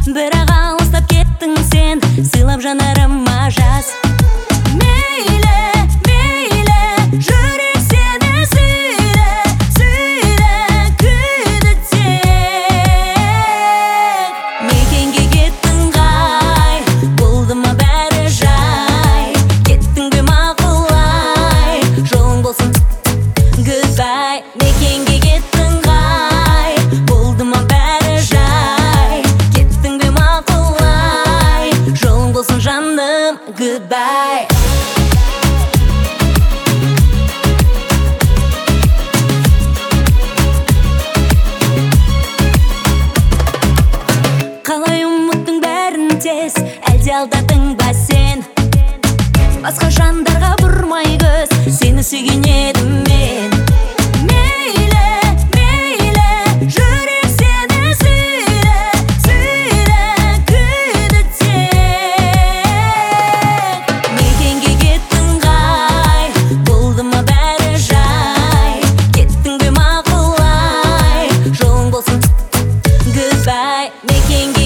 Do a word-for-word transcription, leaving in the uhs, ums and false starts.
бірақ алыстап кеттің сен, сыйлап жанарыма жаз. Мейлі, мейлі, жүрек сені сүйді, сүйді, күйді тек. Мекенге кеттің қай, болды ма бәрі жай, кеттің бе мақұлай, жолың болсын goodbye. Мекенге кеттің қай, болды ма бәрі жай, кеттің бе мақұлай, жолың болсын жаным goodbye. Қалай ұмыттың бәрін тез, әлде алдадың ба сен? Басқа жандарға бұрмай көз, сені сүйген едім мен. Мейлі, мейлі, жүрек сені сүйді, сүйді, күйді тек. Мекенге кеттің қай, болды ма бәрі жай, кеттің бе мақұлай, жолың болсын goodbye. Мекенге